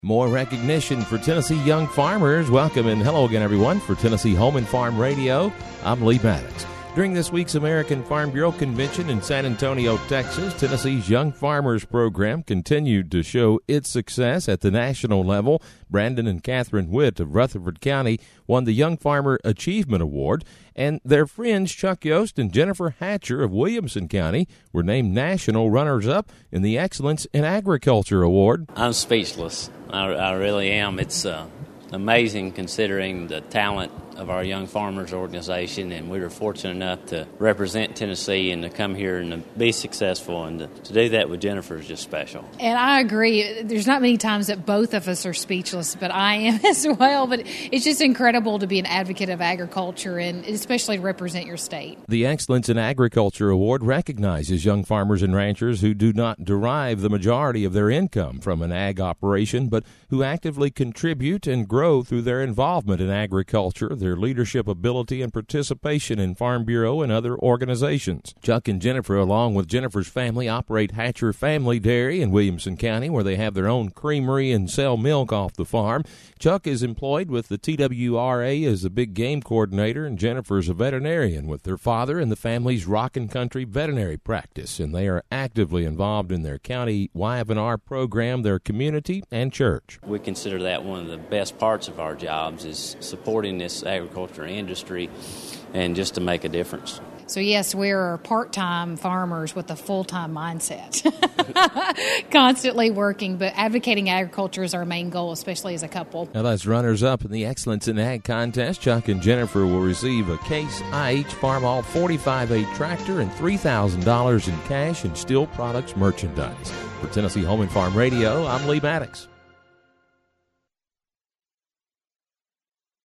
More recognition for Tennessee young farmers. Welcome and hello again, everyone, for Tennessee Home and Farm Radio. I'm Lee Maddox. During this week's American Farm Bureau Convention in San Antonio, Texas, Tennessee's Young Farmers Program continued to show its success at the national level. Brandon and Catherine Witt of Rutherford County won the Young Farmer Achievement Award, and their friends Chuck Yost and Jennifer Hatcher of Williamson County were named national runners-up in the Excellence in Agriculture Award. I'm speechless. I really am. It's amazing considering the talent of our Young Farmers Organization, and we were fortunate enough to represent Tennessee and to come here and to be successful, and to do that with Jennifer is just special. And I agree. There's not many times that both of us are speechless, but I am as well. But it's just incredible to be an advocate of agriculture and especially to represent your state. The Excellence in Agriculture Award recognizes young farmers and ranchers who do not derive the majority of their income from an ag operation, but who actively contribute and grow through their involvement in agriculture, their leadership ability, and participation in Farm Bureau and other organizations. Chuck and Jennifer, along with Jennifer's family, operate Hatcher Family Dairy in Williamson County, where they have their own creamery and sell milk off the farm. Chuck is employed with the TWRA as a big game coordinator, and Jennifer's a veterinarian with their father and the family's Rockin' Country veterinary practice, and they are actively involved in their county Y&R program, their community, and church. We consider that one of the best parts of our jobs is supporting this agriculture industry and just to make a difference. So yes, we're part-time farmers with a full-time mindset, constantly working, but advocating agriculture is our main goal, especially as a couple. Now that's runners-up in the Excellence in Ag contest. Chuck and Jennifer will receive a Case IH Farmall 45A tractor and $3,000 in cash and Steel Products merchandise. For Tennessee Home and Farm Radio, I'm Lee Maddox.